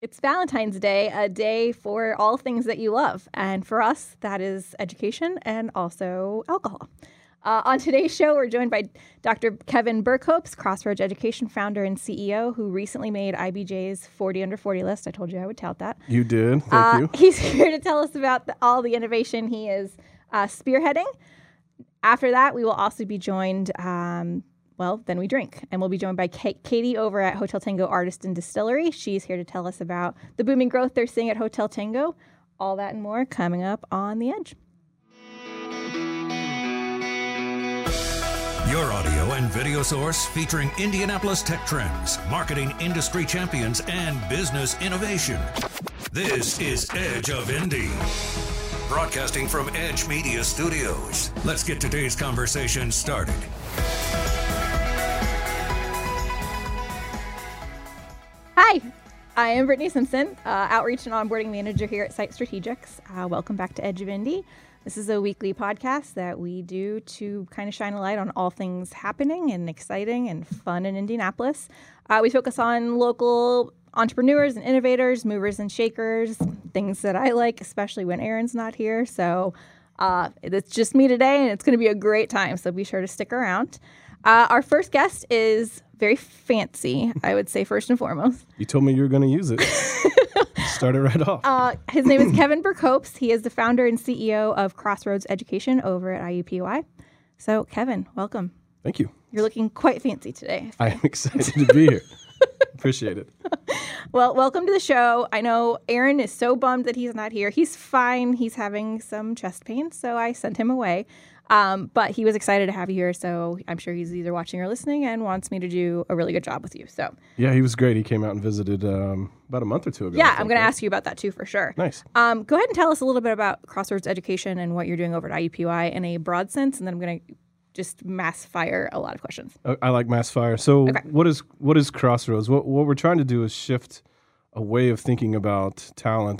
It's Valentine's Day, a day for all things that you love. And for us, that is education and also alcohol. On today's show, we're joined by Dr. Kevin Berkopes, Crossroads Education founder and CEO, who recently made IBJ's 40 Under 40 list. I told you I would tout that. You did. Thank you. He's here to tell us about all the innovation he is spearheading. After that, we will also be joined, then we drink. And we'll be joined by Katie over at Hotel Tango Artist and Distillery. She's here to tell us about the booming growth they're seeing at Hotel Tango. All that and more coming up on The Edge. Your audio and video source featuring Indianapolis tech trends, marketing industry champions, and business innovation. This is Edge of Indy. Broadcasting from Edge Media Studios. Let's get today's conversation started. Hi, I am Brittany Simpson, Outreach and Onboarding Manager here at Site Strategics. Welcome back to Edge of Indy. This is a weekly podcast that we do to kind of shine a light on all things happening and exciting and fun in Indianapolis. We focus on local entrepreneurs and innovators, movers and shakers, things that I like, especially when Aaron's not here. So it's just me today, and it's going to be a great time, so be sure to stick around. Our first guest is very fancy, I would say, first and foremost. You told me you were going to use it. Start it right off. His name is Kevin Berkopes. He is the founder and CEO of Crossroads Education over at IUPUI. So, Kevin, welcome. Thank you. You're looking quite fancy today. I am excited to be here. Appreciate it. Well, welcome to the show. I know Aaron is so bummed that he's not here. He's fine. He's having some chest pain, so I sent him away. But he was excited to have you here, so I'm sure he's either watching or listening and wants me to do a really good job with you. So yeah, he was great. He came out and visited about a month or two ago. Yeah, I'm going to ask you about that too for sure. Nice. Go ahead and tell us a little bit about Crossroads Education and what you're doing over at IUPUI in a broad sense, and then I'm going to just mass fire a lot of questions. I like mass fire. So okay. What is Crossroads? What we're trying to do is shift a way of thinking about talent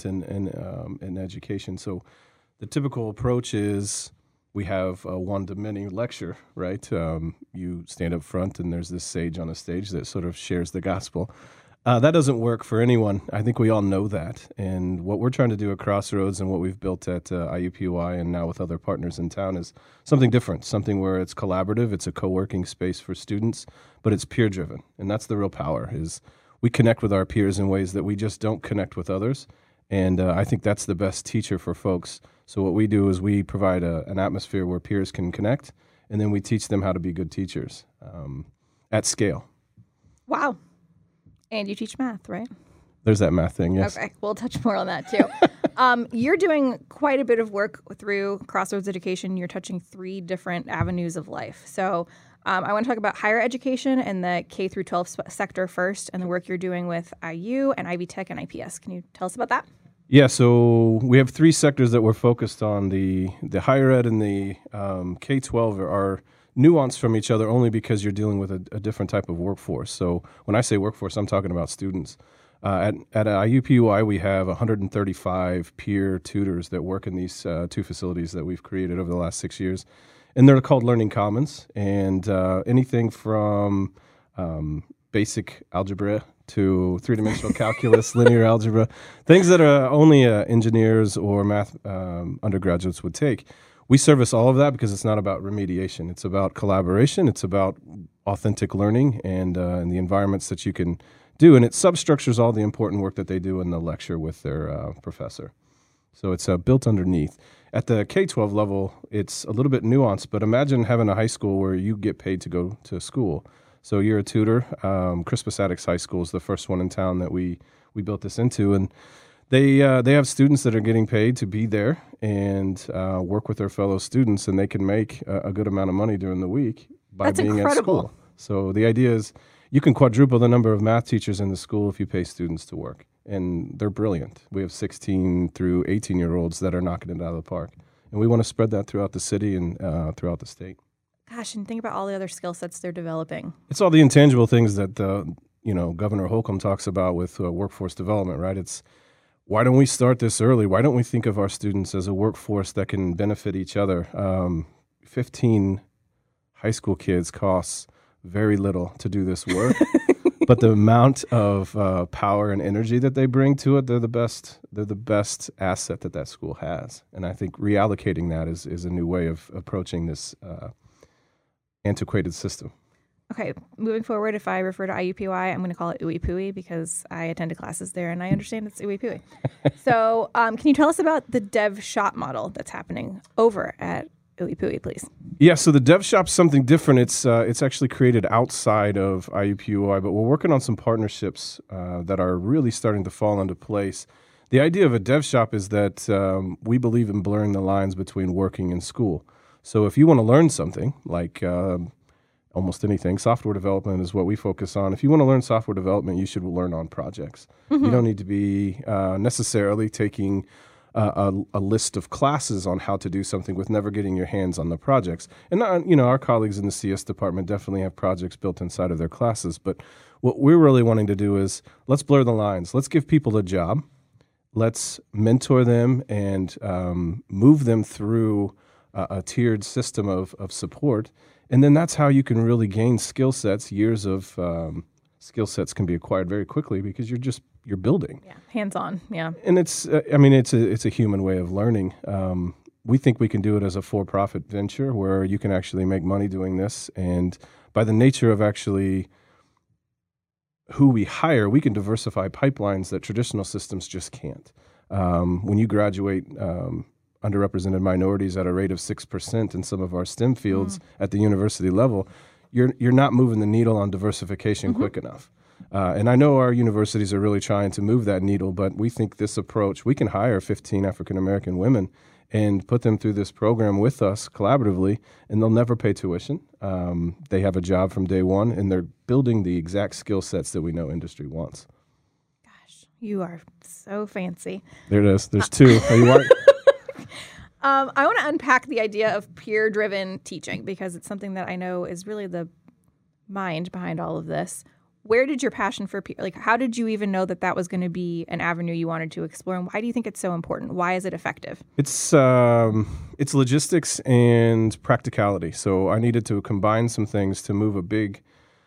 and education. So the typical approach is we have a one-to-many lecture, right? You stand up front and there's this sage on a stage that sort of shares the gospel. That doesn't work for anyone. I think we all know that. And what we're trying to do at Crossroads and what we've built at IUPUI and now with other partners in town is something different, something where it's collaborative, it's a co-working space for students, but it's peer-driven. And that's the real power, is we connect with our peers in ways that we just don't connect with others. And I think that's the best teacher for folks. So what we do is we provide an atmosphere where peers can connect, and then we teach them how to be good teachers at scale. Wow. And you teach math, right? There's that math thing, yes. Okay, we'll touch more on that too. You're doing quite a bit of work through Crossroads Education. You're touching 3 different avenues of life. So I want to talk about higher education and the K through 12 sector first, and the work you're doing with IU and Ivy Tech and IPS. Can you tell us about that? Yeah, so we have 3 sectors that we're focused on. The higher ed and the K-12 are nuanced from each other only because you're dealing with a different type of workforce. So when I say workforce, I'm talking about students. At IUPUI, we have 135 peer tutors that work in these 2 facilities that we've created over the last 6 years. And they're called Learning Commons. And anything from basic algebra to 3-dimensional calculus, linear algebra, things that are only engineers or math undergraduates would take. We service all of that because it's not about remediation. It's about collaboration. It's about authentic learning and the environments that you can do. And it substructures all the important work that they do in the lecture with their professor. So it's built underneath. At the K-12 level, it's a little bit nuanced, but imagine having a high school where you get paid to go to school. So you're a tutor. Crispus Attucks High School is the first one in town that we built this into, and they have students that are getting paid to be there and work with their fellow students, and they can make a good amount of money during the week by That's being incredible. at school. So the idea is you can quadruple the number of math teachers in the school if you pay students to work, and they're brilliant. We have 16 through 18-year-olds that are knocking it out of the park, and we want to spread that throughout the city and throughout the state. Gosh, and think about all the other skill sets they're developing. It's all the intangible things that Governor Holcomb talks about with workforce development, right? It's why don't we start this early? Why don't we think of our students as a workforce that can benefit each other? 15 high school kids costs very little to do this work. but the amount of power and energy that they bring to it, they're the best asset that school has. And I think reallocating that is a new way of approaching this antiquated system. Okay, moving forward, if I refer to IUPUI, I'm going to call it Ooey Pooey because I attended classes there and I understand it's Ooey Pooey. So can you tell us about the Dev Shop model that's happening over at Ooey Pooey, please? Yeah, so the Dev Shop's something different. It's actually created outside of IUPUI, but we're working on some partnerships that are really starting to fall into place. The idea of a Dev Shop is that we believe in blurring the lines between working and school. So if you want to learn something like almost anything. Software development is what we focus on. If you want to learn software development, you should learn on projects. Mm-hmm. You don't need to be necessarily taking a list of classes on how to do something with never getting your hands on the projects. And our colleagues in the CS department definitely have projects built inside of their classes. But what we're really wanting to do is let's blur the lines. Let's give people a job. Let's mentor them and move them through a tiered system of support. And then that's how you can really gain skill sets. Years of skill sets can be acquired very quickly because you're building. Yeah, hands-on, yeah. And it's a human way of learning. We think we can do it as a for-profit venture where you can actually make money doing this. And by the nature of actually who we hire, we can diversify pipelines that traditional systems just can't. When you graduate underrepresented minorities at a rate of 6% in some of our STEM fields at the university level, you're not moving the needle on diversification quick enough. And I know our universities are really trying to move that needle, but we think this approach, we can hire 15 African-American women and put them through this program with us collaboratively, and they'll never pay tuition. They have a job from day one, and they're building the exact skill sets that we know industry wants. Gosh, you are so fancy. There it is. There's two. Are you right? I want to unpack the idea of peer-driven teaching because it's something that I know is really the mind behind all of this. Where did your passion for peer, how did you even know that was going to be an avenue you wanted to explore? And why do you think it's so important? Why is it effective? It's logistics and practicality. So I needed to combine some things to move a big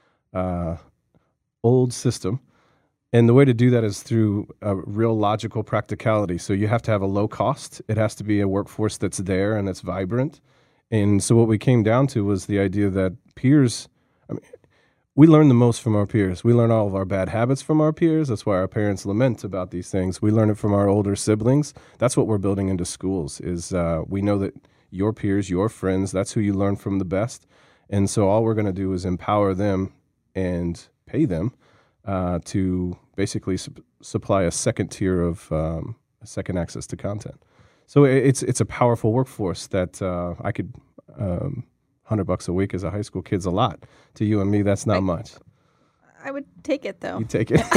old system. And the way to do that is through a real logical practicality. So you have to have a low cost. It has to be a workforce that's there and that's vibrant. And so what we came down to was the idea that peers, we learn the most from our peers. We learn all of our bad habits from our peers. That's why our parents lament about these things. We learn it from our older siblings. That's what we're building into schools is we know that your peers, your friends, that's who you learn from the best. And so all we're going to do is empower them and pay them to basically supply a second tier of second access to content. So it's a powerful workforce that I could $100 a week as a high school kid's a lot. To you and me, that's not much. I would take it though. You take it.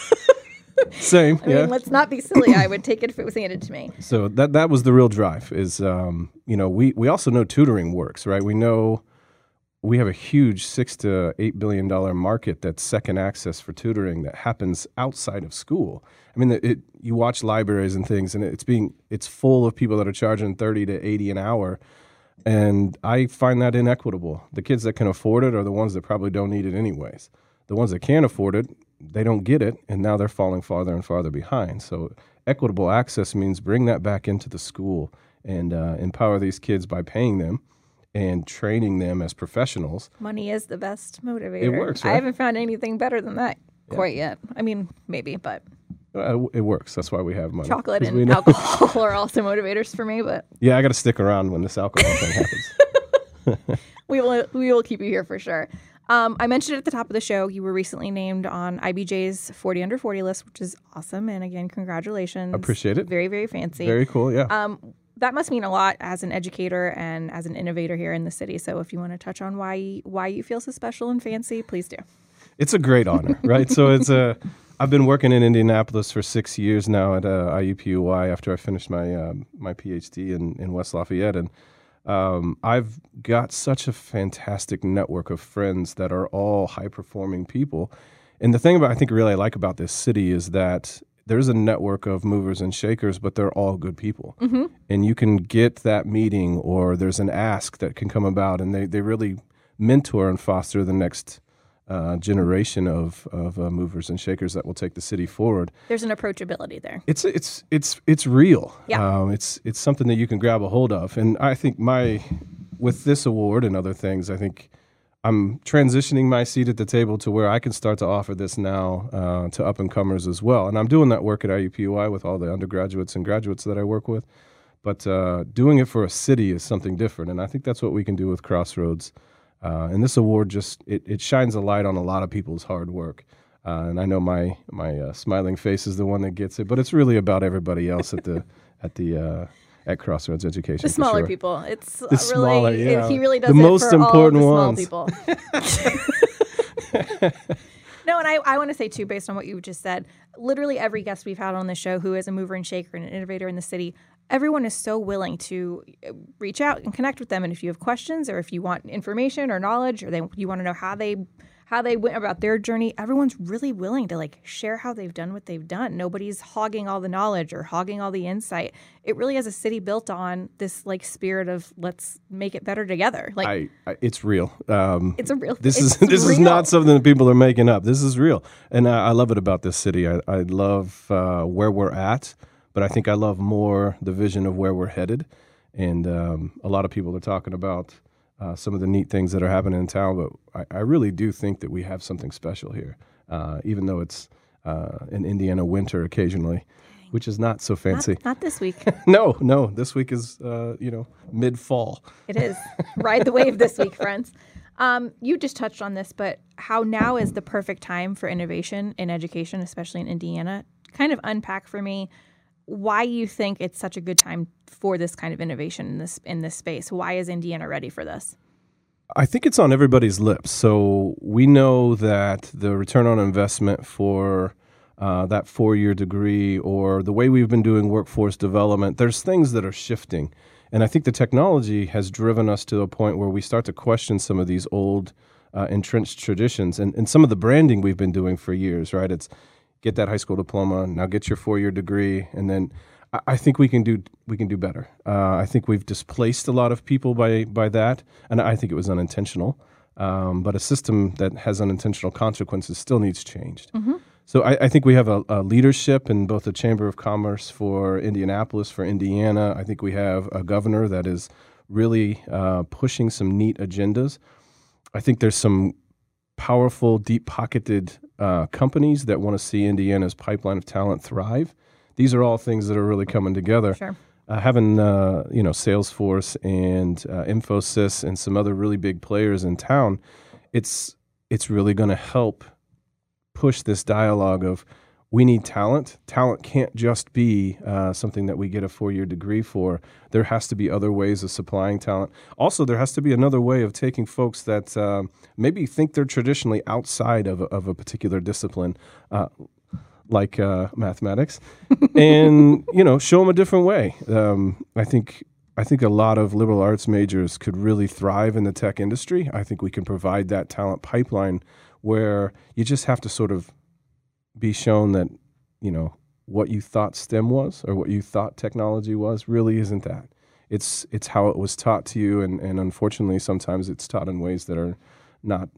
Same. I mean, let's not be silly. I would take it if it was handed to me. So that was the real drive. Is we also know tutoring works, right? We know. We have a huge $6 to $8 billion market that's second access for tutoring that happens outside of school. I mean, you watch libraries and things, and it's full of people that are charging $30 to $80 an hour, and I find that inequitable. The kids that can afford it are the ones that probably don't need it anyways. The ones that can't afford it, they don't get it, and now they're falling farther and farther behind. So equitable access means bring that back into the school and empower these kids by paying them and training them as professionals. Money is the best motivator. It works, right? I haven't found anything better than that quite yet. I mean, maybe, but... it works. That's why we have money. Chocolate and alcohol are also motivators for me, but... Yeah, I got to stick around when this alcohol thing happens. We will keep you here for sure. I mentioned it at the top of the show. You were recently named on IBJ's 40 Under 40 list, which is awesome. And again, congratulations. Appreciate it. Very, very fancy. Very cool, yeah. That must mean a lot as an educator and as an innovator here in the city. So if you want to touch on why you feel so special and fancy, please do. It's a great honor, right? So I've been working in Indianapolis for 6 years now at IUPUI after I finished my my PhD in West Lafayette. And I've got such a fantastic network of friends that are all high-performing people. And the thing I think really I like about this city is that there's a network of movers and shakers, but they're all good people. Mm-hmm. And you can get that meeting or there's an ask that can come about, and they really mentor and foster the next generation of movers and shakers that will take the city forward. There's an approachability there. It's real. Yeah. It's something that you can grab a hold of. And I think with this award and other things, I think I'm transitioning my seat at the table to where I can start to offer this now to up-and-comers as well. And I'm doing that work at IUPUI with all the undergraduates and graduates that I work with. But doing it for a city is something different. And I think that's what we can do with Crossroads. And this award it shines a light on a lot of people's hard work. And I know my smiling face is the one that gets it, but it's really about everybody else at Crossroads Education. The smaller sure. people. It's The smaller, yeah. he really does The it most for important all the small ones. people. No, and I want to say, too, based on what you just said, literally every guest we've had on the show who is a mover and shaker and an innovator in the city, everyone is so willing to reach out and connect with them. And if you have questions or if you want information or knowledge or you want to know how they went about their journey, everyone's really willing to share how they've done what they've done. Nobody's hogging all the knowledge or hogging all the insight. It really is a city built on this spirit of let's make it better together. It's real. It's a real. This is not something that people are making up. This is real, and I love it about this city. I love where we're at, but I think I love more the vision of where we're headed. And a lot of people are talking about some of the neat things that are happening in town, but I really do think that we have something special here, even though it's an Indiana winter occasionally, which is not so fancy. Not this week. No. This week is, mid-fall. It is. Ride the wave this week, friends. You just touched on this, but how now is the perfect time for innovation in education, especially in Indiana. Kind of unpack for me why you think it's such a good time for this kind of innovation in this space. Why is Indiana ready for this? I think it's on everybody's lips. So we know that the return on investment for that 4-year degree or the way we've been doing workforce development, there's things that are shifting. And I think the technology has driven us to a point where we start to question some of these old entrenched traditions and some of the branding we've been doing for years, right? It's get that high school diploma, now get your 4-year degree, and then I think we can do better. I think we've displaced a lot of people by that, and I think it was unintentional. But a system that has unintentional consequences still needs changed. Mm-hmm. So I think we have a leadership in both the Chamber of Commerce for Indianapolis, for Indiana. I think we have a governor that is really pushing some neat agendas. I think there's some powerful, deep-pocketed companies that want to see Indiana's pipeline of talent thrive. These are all things that are really coming together. Sure. Having Salesforce and Infosys and some other really big players in town, it's really going to help push this dialogue of we need talent. Talent can't just be something that we get a 4-year degree for. There has to be other ways of supplying talent. Also, there has to be another way of taking folks that maybe think they're traditionally outside of a particular discipline, like mathematics, and show them a different way. I think a lot of liberal arts majors could really thrive in the tech industry. I think we can provide that talent pipeline where you just have to sort of be shown that, what you thought STEM was or what you thought technology was really isn't that. It's how it was taught to you, and unfortunately sometimes it's taught in ways that are not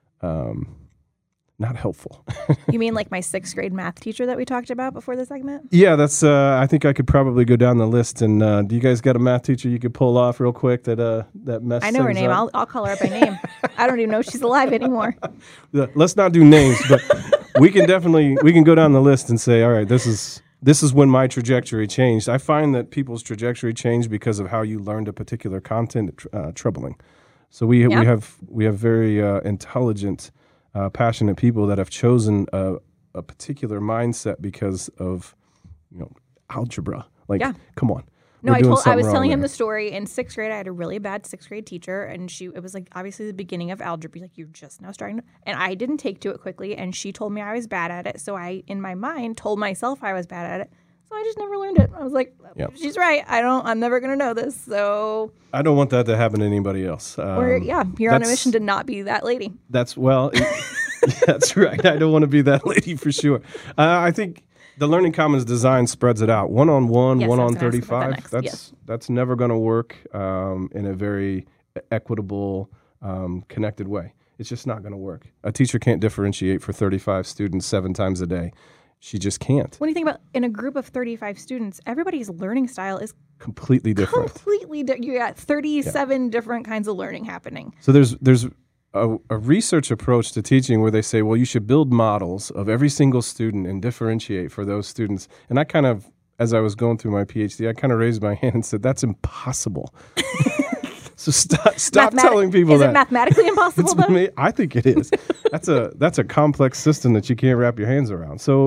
helpful. You mean like my 6th grade math teacher that we talked about before the segment? Yeah, that's. I think I could probably go down the list. And do you guys got a math teacher you could pull off real quick that messed? I know her name. Up? I'll call her up by name. I don't even know if she's alive anymore. Let's not do names, but we can go down the list and say, all right, this is when my trajectory changed. I find that people's trajectory changed because of how you learned a particular content. Troubling. So we have very intelligent, passionate people that have chosen a particular mindset because of algebra. Come on. No, I was telling him the story. In 6th grade, I had a really bad 6th grade teacher, and it was obviously the beginning of algebra. Like, you're just now starting to, and I didn't take to it quickly, and she told me I was bad at it. So I, in my mind, told myself I was bad at it. So I just never learned it. I was like, She's right. I'm never going to know this. So I don't want that to happen to anybody else. You're on a mission to not be that lady. That's that's right. I don't want to be that lady for sure. I think the Learning Commons design spreads it out. 1-on-1, yes, 1-on-35. Yes. That's never going to work in a very equitable, connected way. It's just not going to work. A teacher can't differentiate for 35 students 7 times a day. She just can't. When you think about in a group of 35 students, everybody's learning style is Completely different. You got 37 different kinds of learning happening. So there's a research approach to teaching where they say, well, you should build models of every single student and differentiate for those students. And I kind of, as I was going through my PhD, I kind of raised my hand and said, that's impossible. So stop telling people that. Is it mathematically impossible, though? I think it is. That's a complex system that you can't wrap your hands around. So,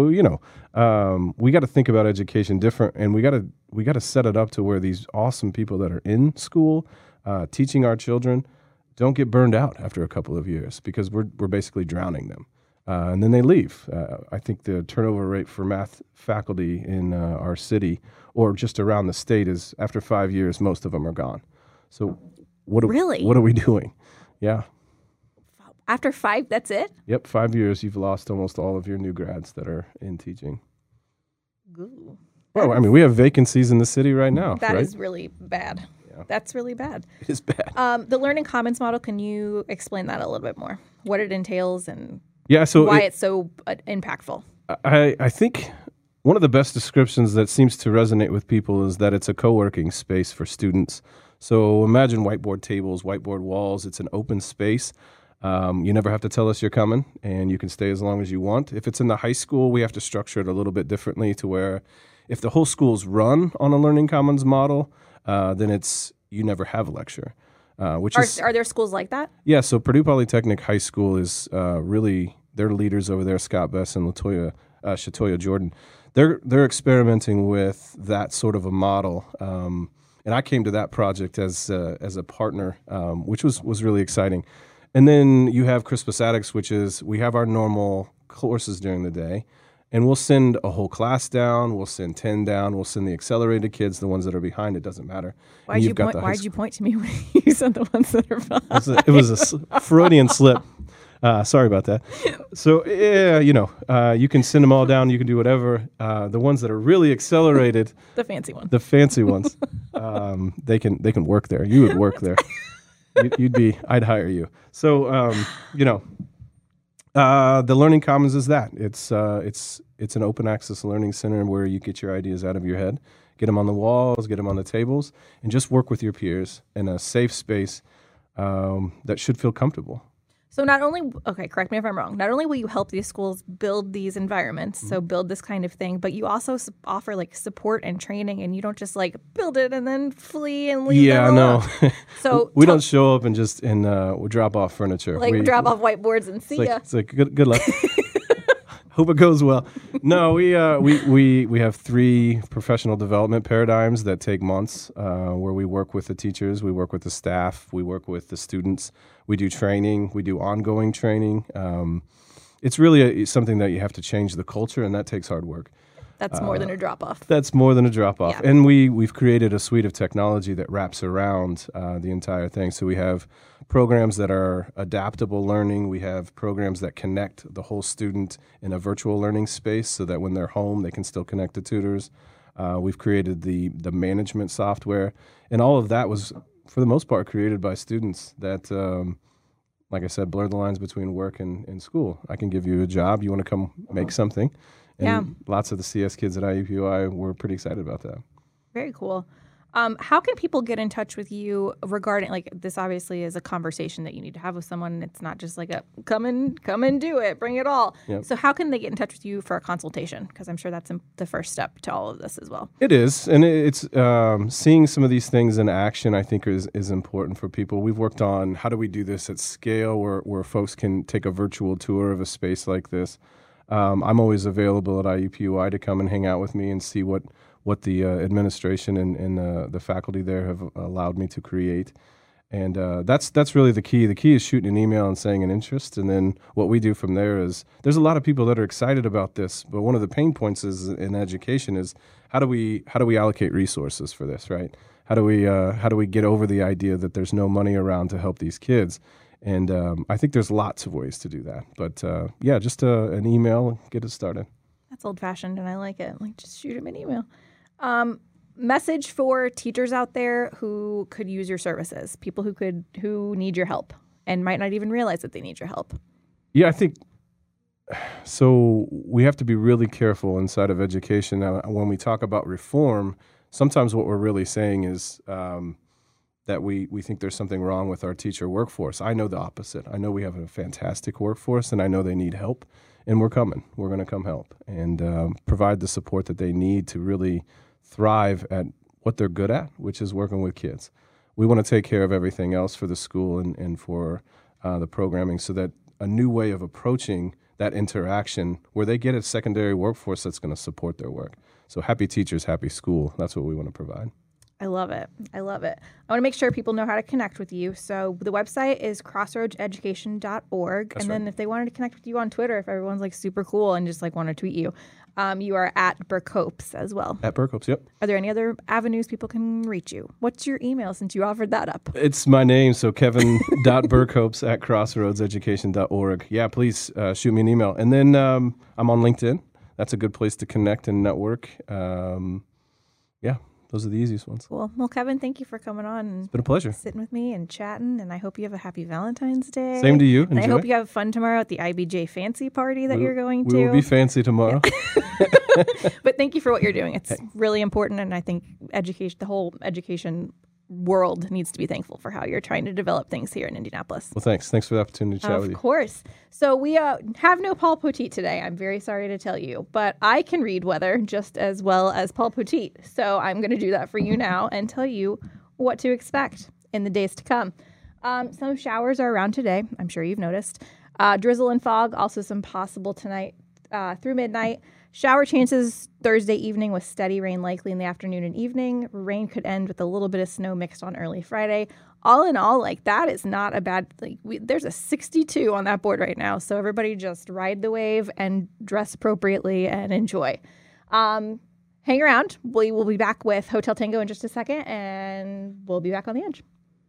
we got to think about education different, and we got to set it up to where these awesome people that are in school teaching our children don't get burned out after a couple of years, because we're basically drowning them. And then they leave. I think the turnover rate for math faculty in our city or just around the state is after 5 years, most of them are gone. So what are we doing? Yeah. After 5, that's it? Yep, 5 years, you've lost almost all of your new grads that are in teaching. Ooh. Well, I mean, we have vacancies in the city right now. That right? is really bad. Yeah. That's really bad. It is bad. The Learning Commons model, can you explain that a little bit more? What it entails and why it's so impactful? I think one of the best descriptions that seems to resonate with people is that it's a co-working space for students. So imagine whiteboard tables, whiteboard walls. It's an open space. You never have to tell us you're coming, and you can stay as long as you want. If it's in the high school, we have to structure it a little bit differently to where if the whole school's run on a Learning Commons model, then you never have a lecture. Are there schools like that? Yeah, so Purdue Polytechnic High School is really, their leaders over there, Scott Bess and Shatoya Jordan, they're experimenting with that sort of a model. And I came to that project as a partner, which was really exciting. And then you have Crispus Attucks, which is we have our normal courses during the day, and we'll send a whole class down. We'll send 10 down. We'll send the accelerated kids, the ones that are behind. It doesn't matter. Why'd you point to me when you said the ones that are behind? It was a Freudian slip. Sorry about that. So, yeah, you can send them all down. You can do whatever. The ones that are really accelerated. The fancy ones. They can work there. You would work there. I'd hire you. So, the Learning Commons is that. It's an open access learning center where you get your ideas out of your head, get them on the walls, get them on the tables, and just work with your peers in a safe space that should feel comfortable. So correct me if I'm wrong, not only will you help these schools build these environments, so build this kind of thing, but you also offer like support and training, and you don't just like build it and then flee and leave them alone. Yeah, no. So we don't show up and we drop off furniture. We drop off whiteboards and see ya. It's like good luck. Hope it goes well. No, we have 3 professional development paradigms that take months, where we work with the teachers, we work with the staff, we work with the students, we do training, we do ongoing training. It's really something that you have to change the culture, and that takes hard work. That's more than a drop-off. That's more than a drop-off. Yeah. And we've created a suite of technology that wraps around the entire thing. So we have programs that are adaptable learning. We have programs that connect the whole student in a virtual learning space so that when they're home, they can still connect to tutors. We've created the management software. And all of that was, for the most part, created by students that, like I said, blur the lines between work and school. I can give you a job. You want to come make something? And lots of the CS kids at IUPUI were pretty excited about that. Very cool. How can people get in touch with you regarding, like, this obviously is a conversation that you need to have with someone. It's not just like a come and do it, bring it all. Yep. So how can they get in touch with you for a consultation? Because I'm sure that's the first step to all of this as well. It is. And it's seeing some of these things in action, I think, is important for people. We've worked on how do we do this at scale where folks can take a virtual tour of a space like this. I'm always available at IUPUI to come and hang out with me and see what the administration and the faculty there have allowed me to create. And that's really the key. The key is shooting an email and saying an interest. And then what we do from there is there's a lot of people that are excited about this. But one of the pain points is in education is how do we allocate resources for this, right? How do we get over the idea that there's no money around to help these kids? And I think there's lots of ways to do that. But just an email and get it started. That's old-fashioned, and I like it. Like, just shoot them an email. Message for teachers out there who could use your services, people who need your help. and might not even realize that they need your help. Yeah, I think so. We have to be really careful inside of education. Now, when we talk about reform, sometimes what we're really saying is that we think there's something wrong with our teacher workforce. I know the opposite. I know we have a fantastic workforce, and I know they need help, and we're coming. We're going to come help and provide the support that they need to really thrive at what they're good at, which is working with kids. We want to take care of everything else for the school and for the programming, so that a new way of approaching that interaction where they get a secondary workforce that's going to support their work. So happy teachers, happy school. That's what we want to provide. I love it. I love it. I want to make sure people know how to connect with you. So the website is crossroadseducation.org. That's and then right. if they wanted to connect with you on Twitter, if everyone's like super cool and just like want to tweet you, you are at Burkopes as well. At Burkopes, yep. Are there any other avenues people can reach you? What's your email since you offered that up? It's my name, so kevin.burkopes at crossroadseducation.org. Yeah, please shoot me an email. And then I'm on LinkedIn. That's a good place to connect and network. Yeah, those are the easiest ones. Cool. Well, Kevin, thank you for coming on and It's been a pleasure. sitting with me and chatting. And I hope you have a happy Valentine's Day. Same to you. And I Enjoy. hope you have fun tomorrow at the IBJ fancy party that you're going to. We will be fancy tomorrow. But thank you for what you're doing. It's really important, and I think the whole education world needs to be thankful for how you're trying to develop things here in Indianapolis. Well, thanks. Thanks for the opportunity to chat with Of you. course. So we have no Paul Poteet today. I'm very sorry to tell you, but I can read weather just as well as Paul Poteet. So I'm going to do that for you now and tell you what to expect in the days to come. Some showers are around today. I'm sure you've noticed. Drizzle and fog, also some possible tonight through midnight. Shower chances Thursday evening with steady rain likely in the afternoon and evening. Rain could end with a little bit of snow mixed on early Friday. All in all, like that is not a bad, there's a 62 on that board right now. So everybody just ride the wave and dress appropriately and enjoy. Hang around. We will be back with Hotel Tango in just a second, and we'll be back on the edge.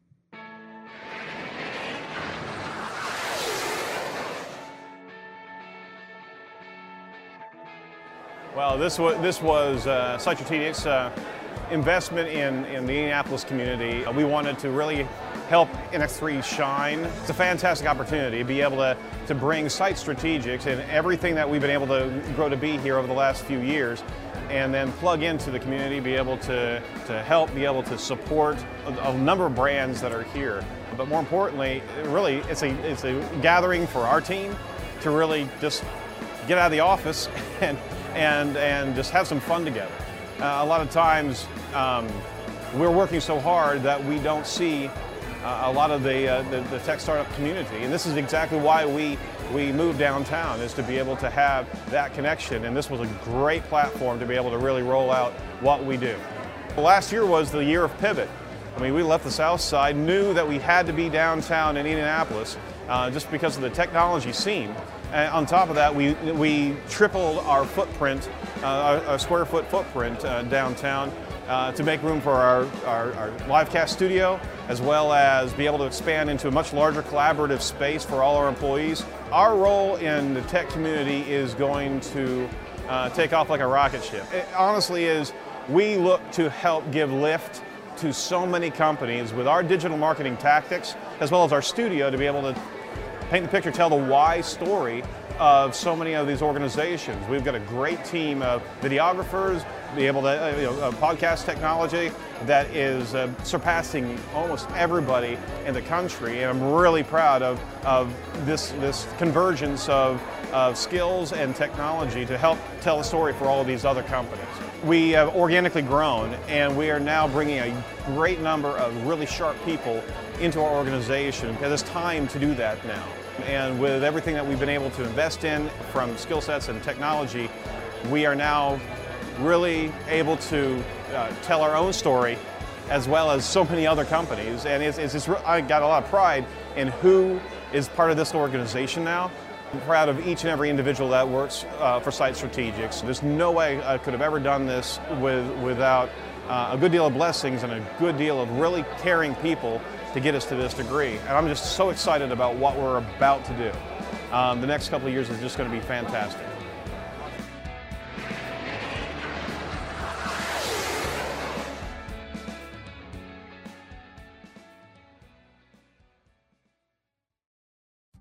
Well, this was Site Strategics investment in the Indianapolis community. We wanted to really help NX3 shine. It's a fantastic opportunity to be able to bring Site Strategics and everything that we've been able to grow to be here over the last few years, and then plug into the community, be able to help, be able to support a number of brands that are here. But more importantly, really, it's a gathering for our team to really just get out of the office and just have some fun together. A lot of times we're working so hard that we don't see a lot of the tech startup community, and this is exactly why we moved downtown, is to be able to have that connection, and this was a great platform to be able to really roll out what we do. Last year was the year of pivot. I mean, we left the South Side, knew that we had to be downtown in Indianapolis just because of the technology scene. And on top of that, we tripled our footprint, our square foot footprint downtown to make room for our live cast studio, as well as be able to expand into a much larger collaborative space for all our employees. Our role in the tech community is going to take off like a rocket ship. It honestly is, we look to help give lift to so many companies with our digital marketing tactics, as well as our studio, to be able to paint the picture, tell the why story of so many of these organizations. We've got a great team of videographers, be able to, podcast technology that is surpassing almost everybody in the country, and I'm really proud of this convergence of skills and technology to help tell the story for all of these other companies. We have organically grown, and we are now bringing a great number of really sharp people into our organization, because it's time to do that now. And with everything that we've been able to invest in from skill sets and technology, we are now really able to tell our own story, as well as so many other companies. And I got a lot of pride in who is part of this organization now. I'm proud of each and every individual that works for Site Strategics. There's no way I could have ever done this without a good deal of blessings and a good deal of really caring people to get us to this degree. And I'm just so excited about what we're about to do. The next couple of years is just going to be fantastic.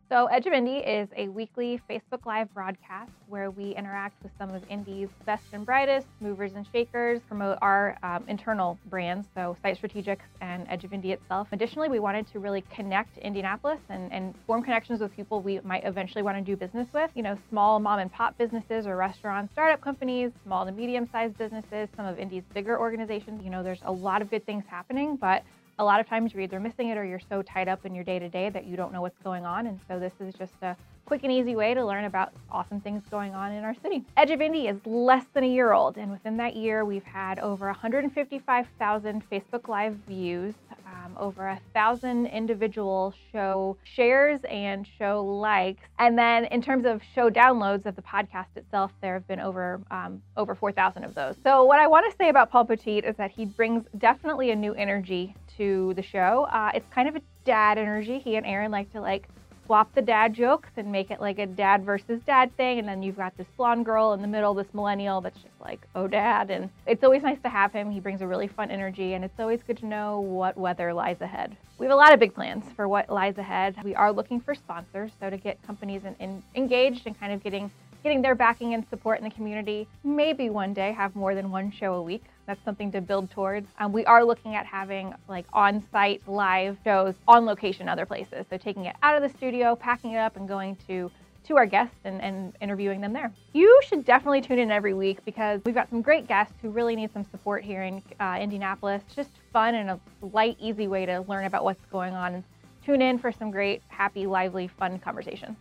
So Edge of Indy is a weekly Facebook Live broadcast where we interact with some of Indy's best and brightest movers and shakers, promote our internal brands, so Site Strategics and Edge of Indy itself. Additionally, we wanted to really connect Indianapolis and form connections with people we might eventually want to do business with. You know, small mom and pop businesses or restaurants, startup companies, small to medium-sized businesses, some of Indy's bigger organizations. You know, there's a lot of good things happening, but a lot of times you're either missing it or you're so tied up in your day-to-day that you don't know what's going on. And so this is just a quick and easy way to learn about awesome things going on in our city. Edge of Indy is less than a year old. And within that year, we've had over 155,000 Facebook Live views, over 1,000 individual show shares and show likes. And then in terms of show downloads of the podcast itself, there have been over 4,000 of those. So what I want to say about Paul Petit is that he brings definitely a new energy to the show. It's kind of a dad energy. He and Aaron like to swap the dad jokes and make it like a dad versus dad thing. And then you've got this blonde girl in the middle, this millennial that's just like, oh, dad. And it's always nice to have him. He brings a really fun energy, and it's always good to know what weather lies ahead. We have a lot of big plans for what lies ahead. We are looking for sponsors, so to get companies engaged and kind of getting their backing and support in the community. Maybe one day have more than one show a week. That's something to build towards. We are looking at having on-site live shows on location other places. So taking it out of the studio, packing it up, and going to our guests and interviewing them there. You should definitely tune in every week because we've got some great guests who really need some support here in Indianapolis. Just fun and a light, easy way to learn about what's going on. And tune in for some great, happy, lively, fun conversations.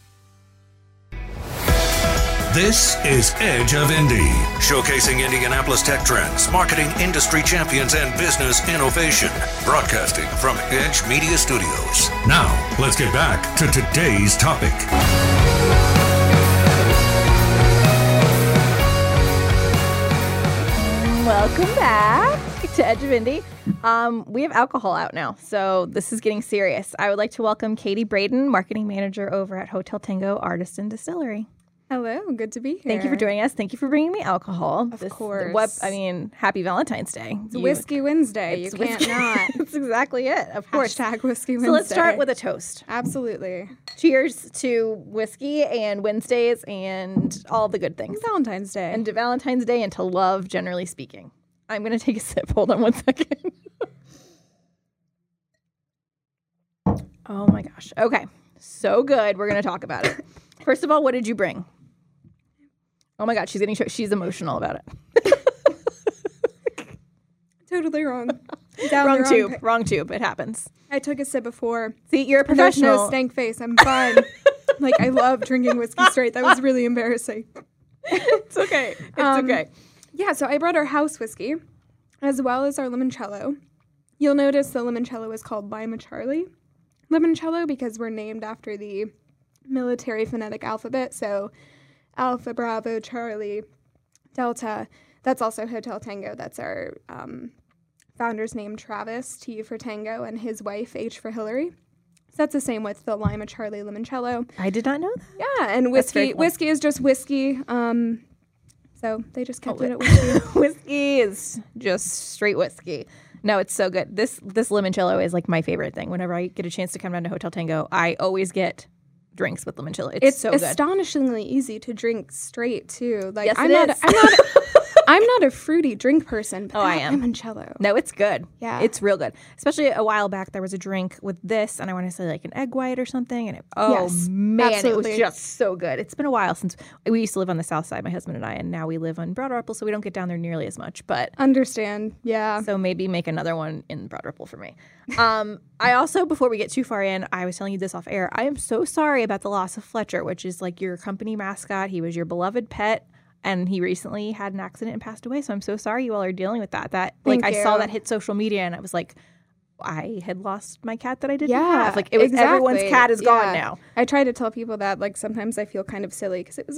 This is Edge of Indy, showcasing Indianapolis tech trends, marketing industry champions, and business innovation. Broadcasting from Edge Media Studios. Now, let's get back to today's topic. Welcome back to Edge of Indy. We have alcohol out now, so this is getting serious. I would like to welcome Katie Braden, marketing manager over at Hotel Tango Artisan Distillery. Hello, good to be here. Thank you for joining us. Thank you for bringing me alcohol. Of course. Happy Valentine's Day. It's Whiskey Wednesday. You can't not. That's exactly it. Of course. Hashtag Whiskey Wednesday. So let's start with a toast. Absolutely. Cheers to whiskey and Wednesdays and all the good things. Valentine's Day. And to Valentine's Day and to love, generally speaking. I'm going to take a sip. Hold on one second. Oh my gosh. Okay. So good. We're going to talk about it. First of all, what did you bring? Oh my God, she's getting she's emotional about it. Totally wrong. Wrong tube. It happens. I took a sip before. See, you're a professional. There's no stank face. I'm fine. I love drinking whiskey straight. That was really embarrassing. It's okay. It's okay. Yeah, so I brought our house whiskey as well as our limoncello. You'll notice the limoncello is called Lima Charlie limoncello because we're named after the military phonetic alphabet. So Alpha, Bravo, Charlie, Delta. That's also Hotel Tango. That's our founder's name, Travis, T for Tango, and his wife, H for Hillary. So that's the same with the Lima Charlie limoncello. I did not know that. Yeah, and whiskey is just whiskey. So they just kept it at whiskey. Whiskey is just straight whiskey. No, it's so good. This limoncello is like my favorite thing. Whenever I get a chance to come down to Hotel Tango, I always get drinks with limoncello. It's so good. It's astonishingly easy to drink straight too. Yes, I'm not a fruity drink person, but I am. Limoncello. No, it's good. Yeah. It's real good. Especially a while back, there was a drink with this, and I want to say like an egg white or something. And absolutely. It was just so good. It's been a while since we used to live on the south side, my husband and I, and now we live on Broad Ripple, so we don't get down there nearly as much. But understand, yeah. So maybe make another one in Broad Ripple for me. I also, before we get too far in, I was telling you this off air. I am so sorry about the loss of Fletcher, which is like your company mascot. He was your beloved pet. And he recently had an accident and passed away. So I'm so sorry you all are dealing with that. I saw that hit social media and I was like, I had lost my cat that I didn't have. Like, it was exactly. Everyone's cat is gone now. I try to tell people that, like, sometimes I feel kind of silly because it was a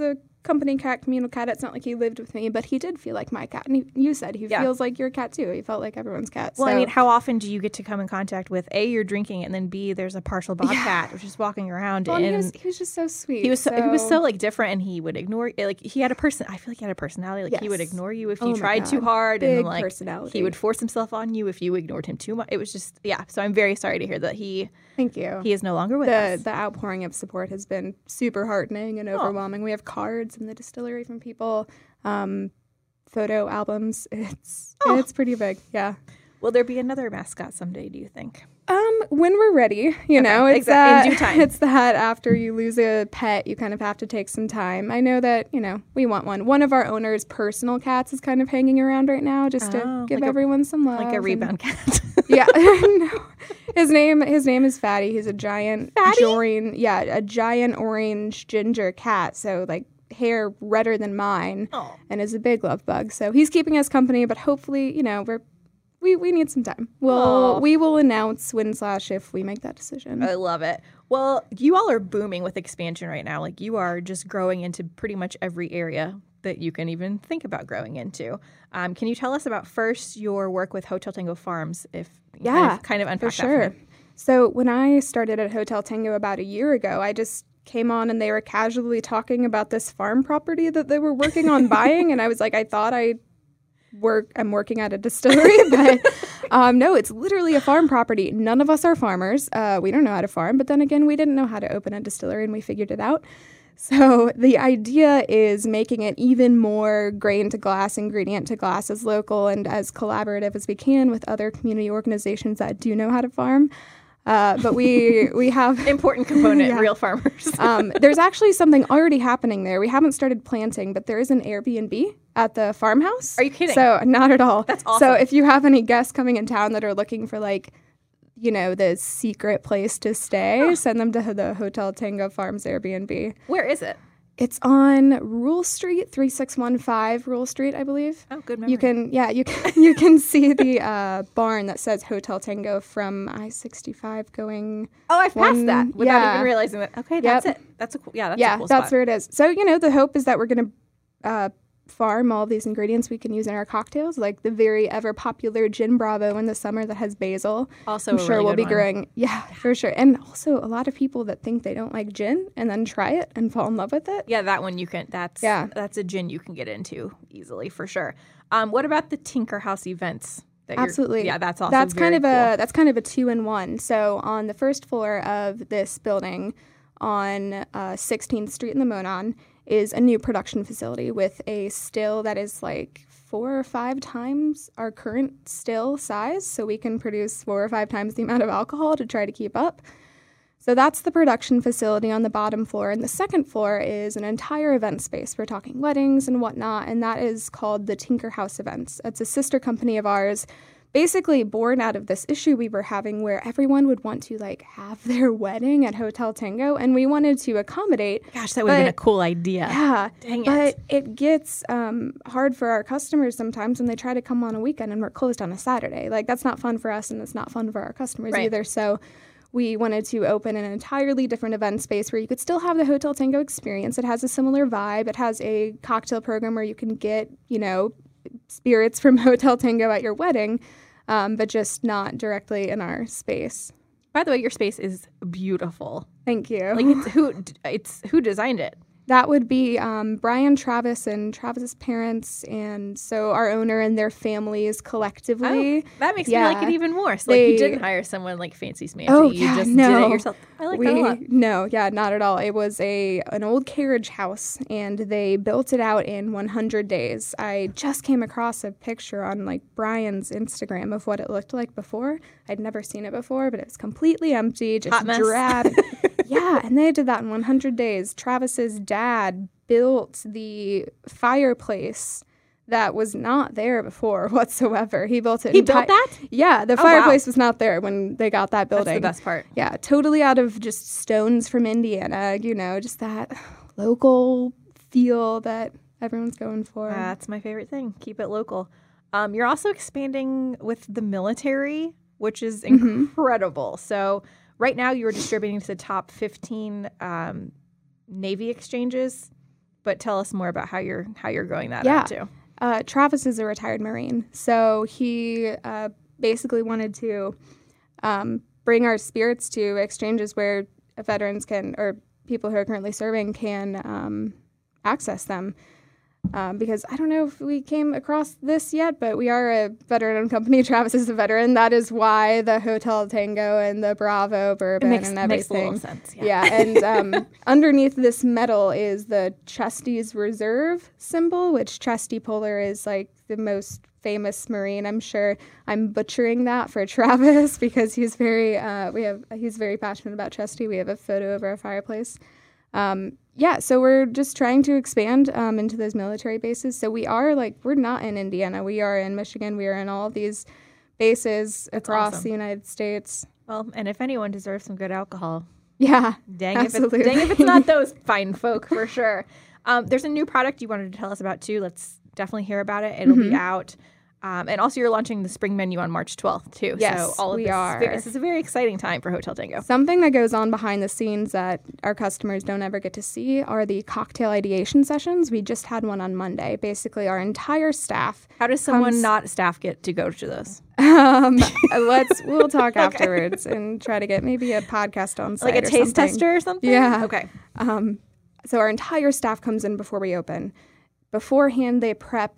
company cat, communal cat. It's not like he lived with me, but he did feel like my cat. And you said he feels like your cat too. He felt like everyone's cat. Well, I mean, how often do you get to come in contact with A, you're drinking, and then B, there's a partial bobcat which is walking around. Well, and he was just so sweet. He was so like different, and he would ignore. Like he had a person. I feel like he had a personality. Like he would Yes. ignore you if Oh you my tried God. too hard, Big and like personality. he would force himself on you if you ignored him too much. It was just So I'm very sorry to hear that he Thank you. is no longer with us. The outpouring of support has been super heartening and overwhelming. We have cards in the distillery from people, photo albums. It's pretty big. Yeah. Will there be another mascot someday, do you think? When we're ready, you know, it's exactly. In due time. It's that after you lose a pet, you kind of have to take some time. I know that, you know, we want one. One of our owner's personal cats is kind of hanging around right now just to give everyone some love. Like a rebound cat. Yeah. No. His name is Fatty. He's a giant a giant orange ginger cat. So like hair redder than mine and is a big love bug. So he's keeping us company, but hopefully, you know, we need some time. We will announce when/if we make that decision. I love it. Well, you all are booming with expansion right now. Like you are just growing into pretty much every area that you can even think about growing into. Can you tell us about first your work with Hotel Tango Farms? If kind of unpack for sure. that for me. So when I started at Hotel Tango about a year ago, I just came on and they were casually talking about this farm property that they were working on buying, and I was like, I thought I'm working at a distillery, but no, it's literally a farm property. None of us are farmers. We don't know how to farm, but then again, we didn't know how to open a distillery, and we figured it out. So the idea is making it even more grain to glass, ingredient to glass, as local and as collaborative as we can with other community organizations that do know how to farm. But we have important component, real farmers. There's actually something already happening there. We haven't started planting, but there is an Airbnb at the farmhouse. Are you kidding? So not at all. That's awesome. So if you have any guests coming in town that are looking for like, you know, the secret place to stay, send them to the Hotel Tango Farms Airbnb. Where is it? It's on Rule Street, 3615 Rule Street, I believe. Oh, good memory. You can see the barn that says Hotel Tango from I-65 going. Oh, I've passed that without even realizing that. Okay, that's it. That's a cool. That's a cool spot. That's where it is. So, you know, the hope is that we're going to farm all of these ingredients we can use in our cocktails, like the very ever popular Gin Bravo in the summer that has basil. Also, I'm a sure really we'll good be one. growing. Yeah, for sure. And also a lot of people that think they don't like gin and then try it and fall in love with it. Yeah, that one you can. That's a gin you can get into easily for sure. What about the Tinker House events? Absolutely. Yeah, that's also that's very cool. That's kind of a 2-in-1. So on the first floor of this building on 16th Street in the Monon is a new production facility with a still that is like 4 or 5 times our current still size. So we can produce 4 or 5 times the amount of alcohol to try to keep up. So that's the production facility on the bottom floor. And the second floor is an entire event space. We're talking weddings and whatnot. And that is called the Tinker House Events. It's a sister company of ours, basically born out of this issue we were having where everyone would want to like have their wedding at Hotel Tango, and we wanted to accommodate. Gosh, that would have been a cool idea. Yeah. Dang it. But it gets hard for our customers sometimes when they try to come on a weekend and we're closed on a Saturday. Like, that's not fun for us, and it's not fun for our customers either. So we wanted to open an entirely different event space where you could still have the Hotel Tango experience. It has a similar vibe. It has a cocktail program where you can get, you know, spirits from Hotel Tango at your wedding, but just not directly in our space. By the way, your space is beautiful. Thank you. Like, it's who designed it? That would be Brian Travis and Travis's parents, and so our owner and their families collectively. Oh, that makes me like it even more. So you didn't hire someone like fancy smancy. Oh, you yeah, just no. did it yourself. I like that a lot. No, yeah, not at all. It was an old carriage house, and they built it out in 100 days. I just came across a picture on like Brian's Instagram of what it looked like before. I'd never seen it before, but it was completely empty, just Hot mess. drab. Yeah, and they did that in 100 days. Travis's dad built the fireplace that was not there before whatsoever. He built it. He built that? Yeah, the fireplace was not there when they got that building. That's the best part. Yeah, totally out of just stones from Indiana, you know, just that local feel that everyone's going for. That's my favorite thing. Keep it local. You're also expanding with the military, which is incredible. So right now you're distributing to the top 15 Navy exchanges but tell us more about how you're growing that Yeah. out too. Travis is a retired Marine, so he basically wanted to bring our spirits to exchanges where veterans can, or people who are currently serving can access them. Because I don't know if we came across this yet, but we are a veteran-owned company. Travis is a veteran. That is why the Hotel Tango and the Bravo bourbon and everything. Makes a little sense. Yeah, and underneath this medal is the Chesty's Reserve symbol, which Chesty Puller is like the most famous Marine. I'm sure I'm butchering that for Travis because he's very he's very passionate about Chesty. We have a photo of our fireplace. So we're just trying to expand into those military bases. So we're not in Indiana. We are in Michigan. We are in all of these bases across the United States. Well, and if anyone deserves some good alcohol, Yeah, dang absolutely. if it's not those fine folk for sure. There's a new product you wanted to tell us about too. Let's definitely hear about it. It'll be out. And also you're launching the spring menu on March 12th too. Yes, so all of we are. This is a very exciting time for Hotel Tango. Something that goes on behind the scenes that our customers don't ever get to see are the cocktail ideation sessions. We just had one on Monday. Basically, our entire staff. How does someone not staff get to go to those? We'll talk afterwards and try to get maybe a podcast on site, Like a taste something. tester or something? Yeah. Okay. So our entire staff comes in before we open. Beforehand, they prep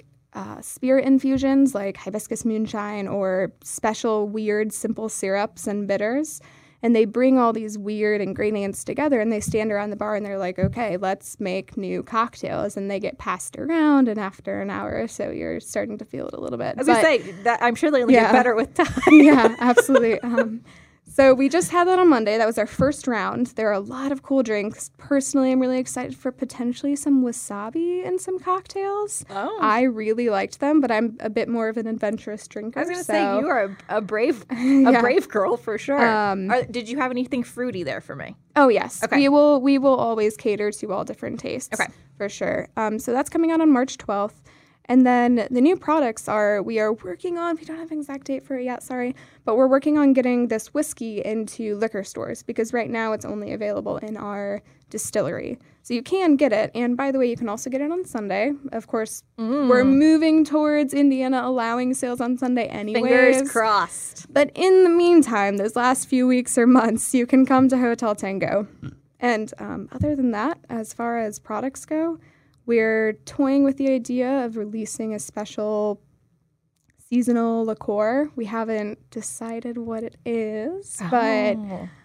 spirit infusions like hibiscus moonshine or special weird simple syrups and bitters. And they bring all these weird ingredients together and they stand around the bar and they're like, okay, let's make new cocktails. And they get passed around, and after an hour or so, you're starting to feel it a little bit. I was going to say, that I'm sure they only get better with time. Yeah, absolutely. So we just had that on Monday. That was our first round. There are a lot of cool drinks. Personally, I'm really excited for potentially some wasabi in some cocktails. Oh. I really liked them, but I'm a bit more of an adventurous drinker. I was going to say, you are a brave girl for sure. Did you have anything fruity there for me? Oh, yes. Okay. We will always cater to all different tastes. Okay. For sure. So that's coming out on March 12th. And then the new products we are working on, we don't have an exact date for it yet, sorry, but we're working on getting this whiskey into liquor stores because right now it's only available in our distillery. So you can get it. And by the way, you can also get it on Sunday. Of course, we're moving towards Indiana allowing sales on Sunday anyways. Fingers crossed. But in the meantime, those last few weeks or months, you can come to Hotel Tango. And other than that, as far as products go, we're toying with the idea of releasing a special seasonal liqueur. We haven't decided what it is, but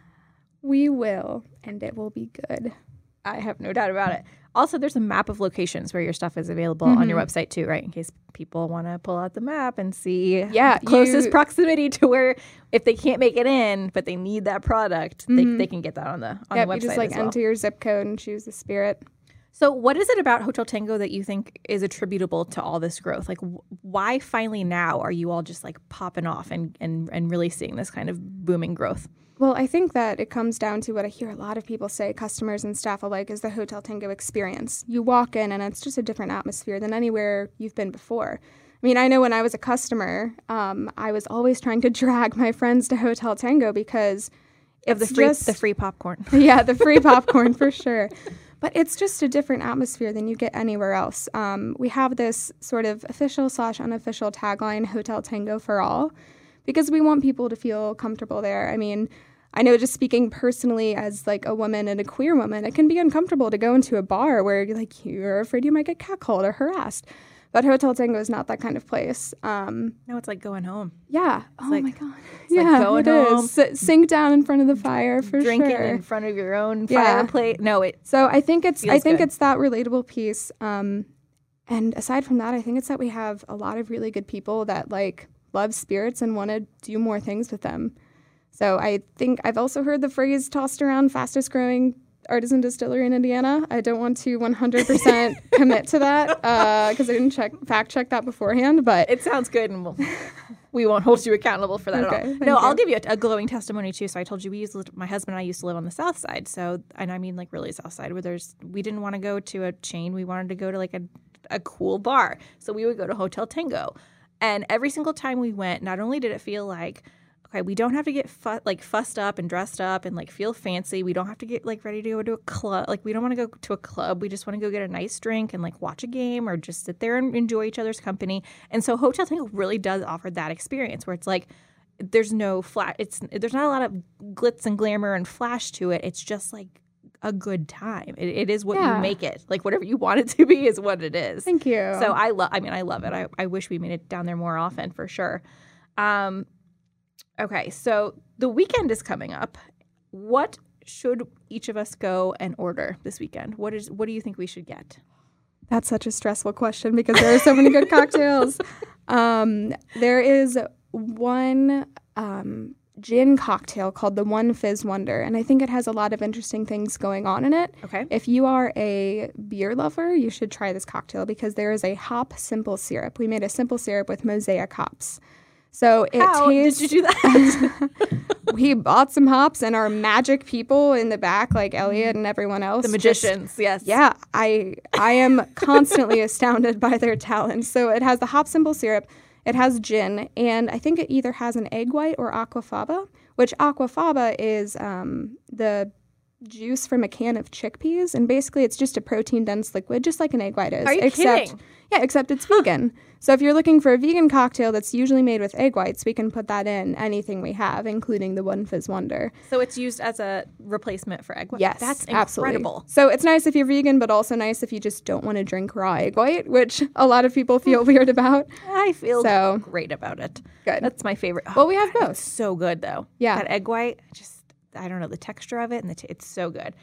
we will, and it will be good. I have no doubt about it. Also, there's a map of locations where your stuff is available on your website too, right? In case people want to pull out the map and see closest proximity to where, if they can't make it in, but they need that product, they can get that on the website. You just as well. enter your zip code and choose the spirit. So what is it about Hotel Tango that you think is attributable to all this growth? Like, why finally now are you all just like popping off and really seeing this kind of booming growth? Well, I think that it comes down to what I hear a lot of people say, customers and staff alike, is the Hotel Tango experience. You walk in and it's just a different atmosphere than anywhere you've been before. I mean, I know when I was a customer, I was always trying to drag my friends to Hotel Tango because of the free popcorn. Yeah, the free popcorn for sure. But it's just a different atmosphere than you get anywhere else. We have this sort of official/unofficial tagline, Hotel Tango for All, because we want people to feel comfortable there. I mean, I know just speaking personally as like a woman and a queer woman, it can be uncomfortable to go into a bar where you're afraid you might get catcalled or harassed. But Hotel Tango is not that kind of place. No, it's like going home. Yeah. Oh like, my God. It's like going home. Sink down in front of the fire for drinking sure. in front of your own fireplace. No, So I think it's it's that relatable piece. And aside from that, I think it's that we have a lot of really good people that love spirits and want to do more things with them. So I think I've also heard the phrase tossed around, fastest growing artisan distillery in Indiana. I don't want to 100% commit to that because I didn't fact check that beforehand, but it sounds good, and we won't hold you accountable for that at all. No, I'll give you a glowing testimony too. So I told you my husband and I used to live on the south side. So, and I mean like really south side, where we didn't want to go to a chain. We wanted to go to like a cool bar. So we would go to Hotel Tango, and every single time we went, not only did it feel like okay, we don't have to get fussed up and dressed up and like feel fancy. We don't have to get like ready to go to a club. Like we don't want to go to a club. We just want to go get a nice drink and like watch a game or just sit there and enjoy each other's company. And so Hotel Tango really does offer that experience where it's like there's no there's not a lot of glitz and glamour and flash to it. It's just like a good time. It is what you make it. Like whatever you want it to be is what it is. Thank you. So I love it. I wish we made it down there more often for sure. Okay, so the weekend is coming up. What should each of us go and order this weekend? What do you think we should get? That's such a stressful question because there are so many good cocktails. There is one gin cocktail called the One Fizz Wonder, and I think it has a lot of interesting things going on in it. Okay. If you are a beer lover, you should try this cocktail because there is a hop simple syrup. We made a simple syrup with mosaic hops. So How did you do that? We bought some hops, and our magic people in the back, like Elliot and everyone else. The magicians, yes. Yeah, I am constantly astounded by their talents. So it has the hop simple syrup, it has gin, and I think it either has an egg white or aquafaba, which aquafaba is the juice from a can of chickpeas, and basically it's just a protein-dense liquid, just like an egg white is. Are you kidding? Yeah, except it's vegan. So if you're looking for a vegan cocktail that's usually made with egg whites, we can put that in anything we have, including the One Fizz Wonder. So it's used as a replacement for egg white? Yes, That's absolutely. incredible. So it's nice if you're vegan, but also nice if you just don't want to drink raw egg white, which a lot of people feel weird about. I feel So- great about it. Good. That's my favorite. Well, we have God, both. It's so good, though. Yeah. That egg white, I don't know, the texture of it, and it's so good.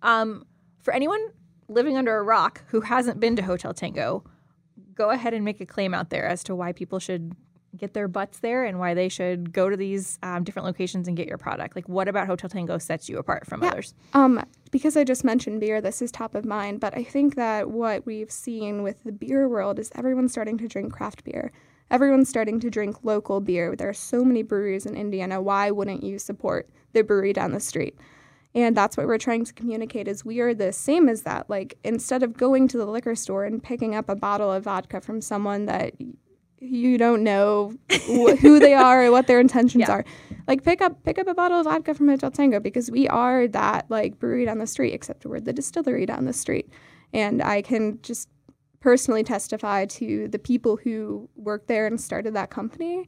For anyone living under a rock who hasn't been to Hotel Tango, go ahead and make a claim out there as to why people should get their butts there and why they should go to these different locations and get your product. Like, what about Hotel Tango sets you apart from others? Because I just mentioned beer, this is top of mind, but I think that what we've seen with the beer world is everyone's starting to drink craft beer. Everyone's starting to drink local beer. There are so many breweries in Indiana. Why wouldn't you support the brewery down the street? And that's what we're trying to communicate is we are the same as that. Like, instead of going to the liquor store and picking up a bottle of vodka from someone that you don't know who they are or what their intentions are, like pick up a bottle of vodka from Hotel Tango because we are that like brewery down the street, except we're the distillery down the street. And I can just personally testify to the people who worked there and started that company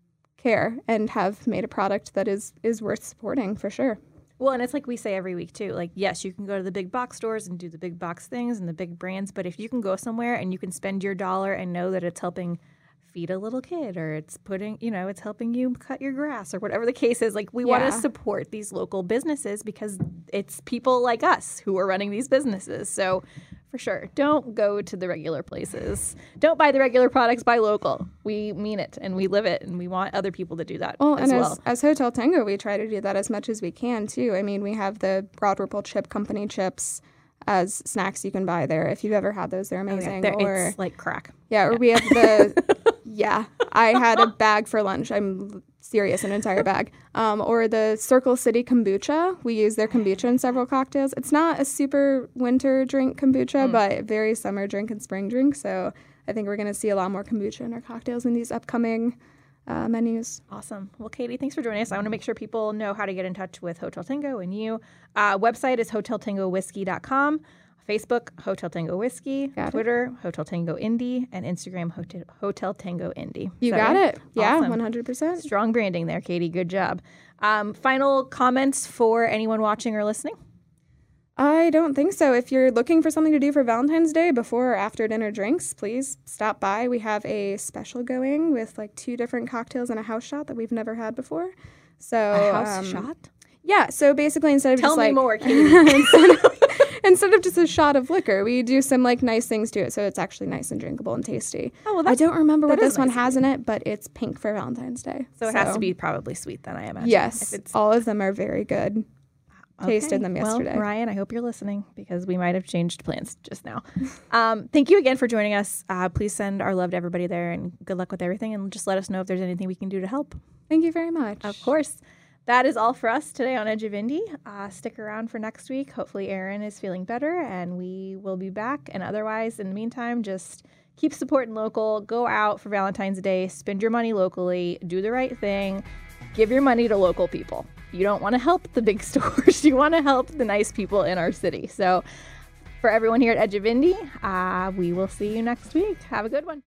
care and have made a product that is worth supporting for sure. Well, and it's like we say every week, too. Like, yes, you can go to the big box stores and do the big box things and the big brands, but if you can go somewhere and you can spend your dollar and know that it's helping feed a little kid or it's it's helping you cut your grass or whatever the case is, like, we want to support these local businesses because it's people like us who are running these businesses. So, for sure, don't go to the regular places. Don't buy the regular products, buy local. We mean it and we live it and we want other people to do that As Hotel Tango, we try to do that as much as we can, too. I mean, we have the Broad Ripple Chip Company chips as snacks you can buy there. If you've ever had those, they're amazing. It's like crack. Yeah, or we have the, I had a bag for lunch. I'm serious, an entire bag. Or the Circle City kombucha. We use their kombucha in several cocktails. It's not a super winter drink kombucha, but very summer drink and spring drink. So I think we're going to see a lot more kombucha in our cocktails in these upcoming menus. Awesome. Well, Katie, thanks for joining us. I want to make sure people know how to get in touch with Hotel Tango and you. Website is hoteltangowhiskey.com. Facebook, Hotel Tango Whiskey. Twitter, Hotel Tango Indy. And Instagram, Hotel Tango Indy. You got it. Yeah, Awesome. 100%. Strong branding there, Katie. Good job. Final comments for anyone watching or listening? I don't think so. If you're looking for something to do for Valentine's Day before or after dinner drinks, please stop by. We have a special going with like 2 different cocktails and a house shot that we've never had before. So A house shot? Yeah. So basically, instead of Tell just me like more, Katie. instead of just a shot of liquor, we do some like nice things to it, so it's actually nice and drinkable and tasty. Oh, well, I don't remember what that is this one nice of has in it, but it's pink for Valentine's Day. So it has to be probably sweet then, I imagine. Yes, If it's all of them are very good. Tasted them yesterday. Well, Ryan, I hope you're listening because we might have changed plans just now. Thank you again for joining us. Please send our love to everybody there and good luck with everything. And just let us know if there's anything we can do to help. Thank you very much. Of course. That is all for us today on Edge of Indy. Stick around for next week. Hopefully Erin is feeling better and we will be back. And otherwise, in the meantime, just keep supporting local. Go out for Valentine's Day. Spend your money locally. Do the right thing. give your money to local people. You don't want to help the big stores. You want to help the nice people in our city. So for everyone here at Edge of Indy, we will see you next week. Have a good one.